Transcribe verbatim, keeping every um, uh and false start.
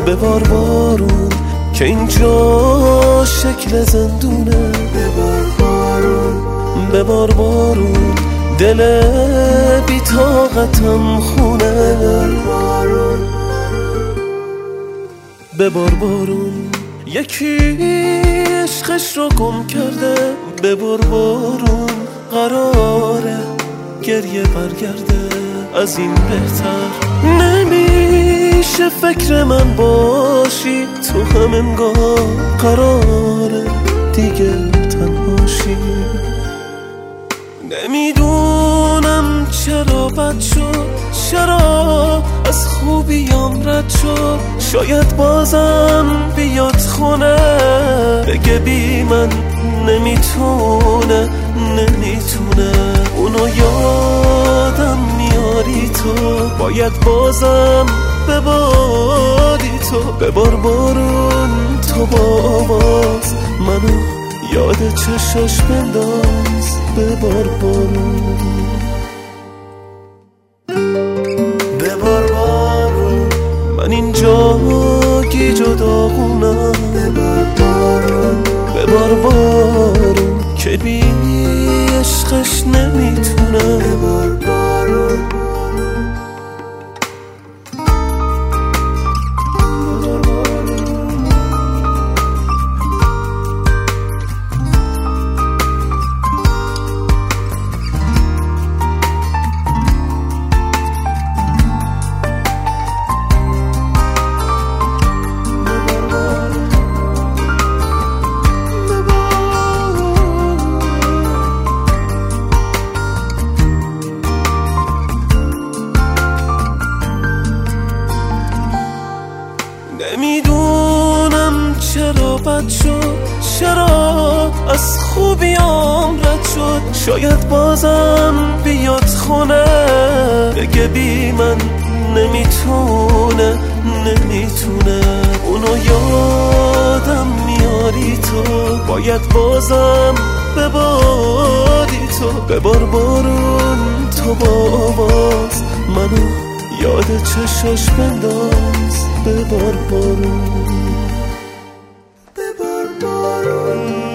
ببار بارون که اینجا شکل زندونه. ببار بارون ببار بارون دل بی طاقتم خونه. ببار بارون یکی عشقش رو گم کرده. ببار بارون قراره گریه برگرده. از این بهتر نمیشه فکر من باشی تو هم انگار قراره دیگه تنهاشی. نمیدونم چرا بد شد، چرا از خوبیام رد شد. شاید بازم بیاد خونه بگه بی من نمیتونه نمیتونه. اونو یادم میاری تو، باید بازم بباری تو. ببار بارون تو با آواز منو یاد چشاش بنداز. ببار بارون ببار بارون من اینجا گیج و داغونم. ببار بارون ببار بارون که بی عشقش نمیتونم. ببار بارون نمیدونم چرا بد شد، چرا از خوبیام رد شد. شاید بازم بیاد خونه بگه بی من نمیتونه نمیتونه. اونو یادم میاری تو، باید بازم بباری تو. ببار بارون تو با آواز منو یاد چشاش بنداز. ببار بارون ببار بارون